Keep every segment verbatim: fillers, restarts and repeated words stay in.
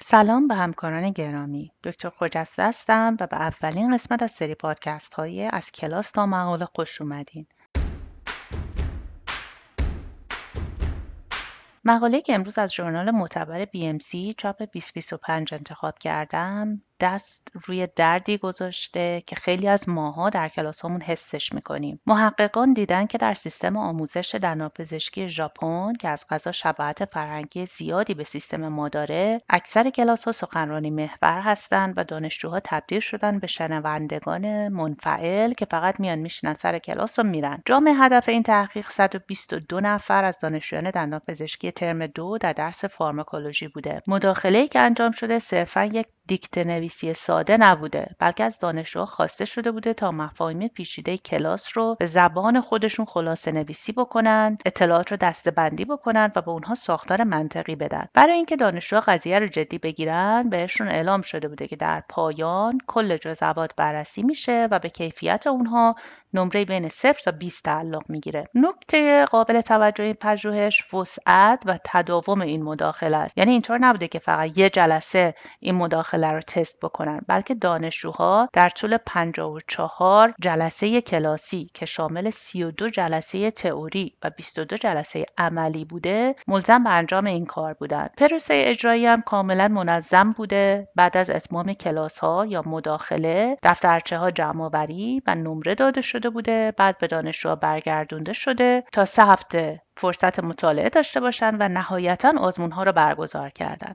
سلام به همکاران گرامی. دکتر خجسته هستم و به اولین قسمت از سری پادکست های از کلاس تا مقاله خوش اومدین. مقاله که امروز از ژورنال معتبر بی ام سی چاپ بیست بیست و پنج انتخاب کردم دست روی دردی گذاشته که خیلی از ماها در کلاس هامون حسش میکنیم. محققان دیدن که در سیستم آموزش دندانپزشکی ژاپن که از قضا شباهت فرهنگی زیادی به سیستم ما داره، اکثر کلاس ها سخنرانی محور هستند و دانشجوها تبدیل شدن به شنوندگان منفعل که فقط میان میشینن سر کلاس و میرن. جامع هدف این تحقیق صد و بیست و دو نفر از دانشجویان دندانپزشکی ترم دو در درس فارماکولوژی بوده. مداخله‌ای که انجام شده صرفاً یک دیکته نویسی ساده نبوده، بلکه از دانشجوها خواسته شده بوده تا مفاهیم پیچیده کلاس رو به زبان خودشون خلاصه نویسی بکنن، اطلاعات رو دسته‌بندی بکنن و به اونها ساختار منطقی بدن. برای اینکه دانشجوها قضیه رو جدی بگیرن، بهشون اعلام شده بوده که در پایان کل جزئیات بررسی میشه و به کیفیت اونها نمره بین صفر تا بیست تعلق میگیره. نکته قابل توجه این پژوهش وسعت و تداوم این مداخله است. یعنی اینطور نبوده که فقط یه جلسه این مداخله رو تست بکنن، بلکه دانشجوها در طول پنجاه و چهار جلسه کلاسی که شامل سی و دو جلسه تئوری و بیست و دو جلسه عملی بوده، ملزم به انجام این کار بودند. پروسه اجرایی هم کاملا منظم بوده. بعد از اتمام کلاس ها یا مداخله، دفترچه ها جمع آوری و نمره داده شده بوده. بعد به دانشجوها برگردونده شده تا سه هفته فرصت مطالعه داشته باشن و نهایتاً آزمون ها رو برگزار کردن.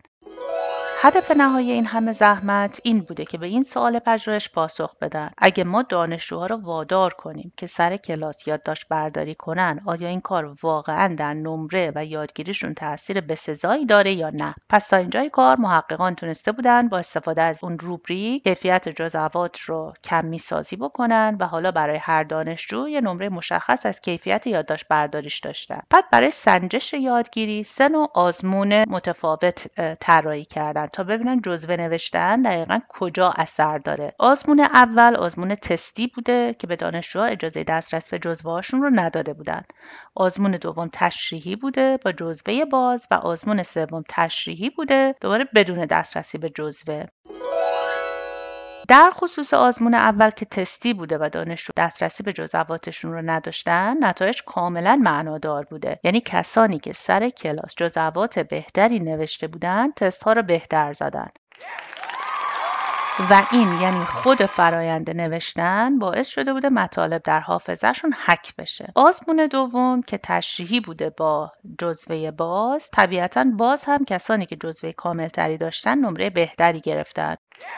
هدف نهایی این همه زحمت این بوده که به این سوال پژوهش پاسخ بدن: اگه ما دانشجوها رو وادار کنیم که سر کلاس یادداشت برداری کنن، آیا این کار واقعاً در نمره و یادگیریشون تأثیر بسزایی داره یا نه؟ پس تا اینجای کار محققان تونسته بودن با استفاده از اون روبریک کیفیت جزئیات رو کمی سازی بکنن و حالا برای هر دانشجو یه نمره مشخص از کیفیت یادداشت برداریش داشتن. بعد برای سنجش یادگیری سه نوع آزمون متفاوت طراحی کردن تا ببینن جزوه نوشتن دقیقاً کجا اثر داره. آزمون اول آزمون تستی بوده که به دانشجوها اجازه دسترسی به جزوه‌هاشون رو نداده بودن. آزمون دوم تشریحی بوده با جزوه باز و آزمون سوم تشریحی بوده دوباره بدون دسترسی به جزوه. در خصوص آزمون اول که تستی بوده و دانشجو دسترسی به جزئیاتشون رو نداشتن، نتایج کاملا معنادار بوده. یعنی کسانی که سر کلاس جزئیات بهتری نوشته بودن، تست ها رو بهتر زدن. و این یعنی خود فرایند نوشتن باعث شده بوده مطالب در حافظه‌شون حک بشه. آزمون دوم که تشریحی بوده با جزوه باز، طبیعتاً باز هم کسانی که جزوه کاملتری داشتن نمره بهتری گرفتن.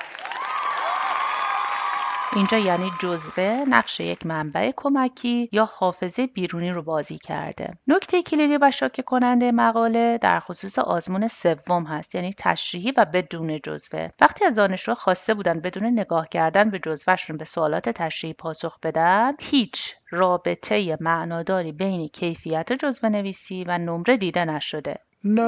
اینجا یعنی جزوه نقش یک منبع کمکی یا حافظه بیرونی رو بازی کرده. نکته کلیدی و شاکه کننده مقاله در خصوص آزمون سوم هست، یعنی تشریحی و بدون جزوه. وقتی از دانشجوها خواسته بودن بدون نگاه کردن به جزوهشون به سوالات تشریحی پاسخ بدن، هیچ رابطه معناداری بین کیفیت جزوه نویسی و نمره دیده نشده.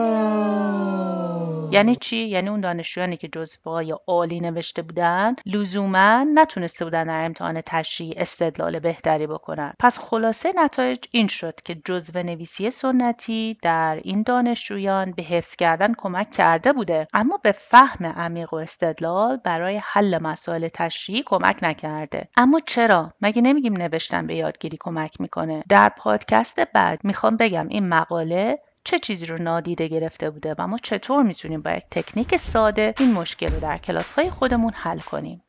نه. یعنی چی؟ یعنی اون دانشجویانی که جزوه‌های عالی نوشته بودن لزوماً نتونسته بودن در امتحان تشریحی استدلال بهتری بکنن. پس خلاصه نتایج این شد که جزوه نویسی سنتی در این دانشجویان به حفظ کردن کمک کرده بوده، اما به فهم عمیق و استدلال برای حل مسائل تشریحی کمک نکرده. اما چرا؟ مگه نمیگیم نوشتن به یادگیری کمک میکنه؟ در پادکست بعد میخوام بگم این مقاله چه چیزی رو نادیده گرفته بوده و ما چطور میتونیم با یک تکنیک ساده این مشکل رو در کلاس‌های خودمون حل کنیم.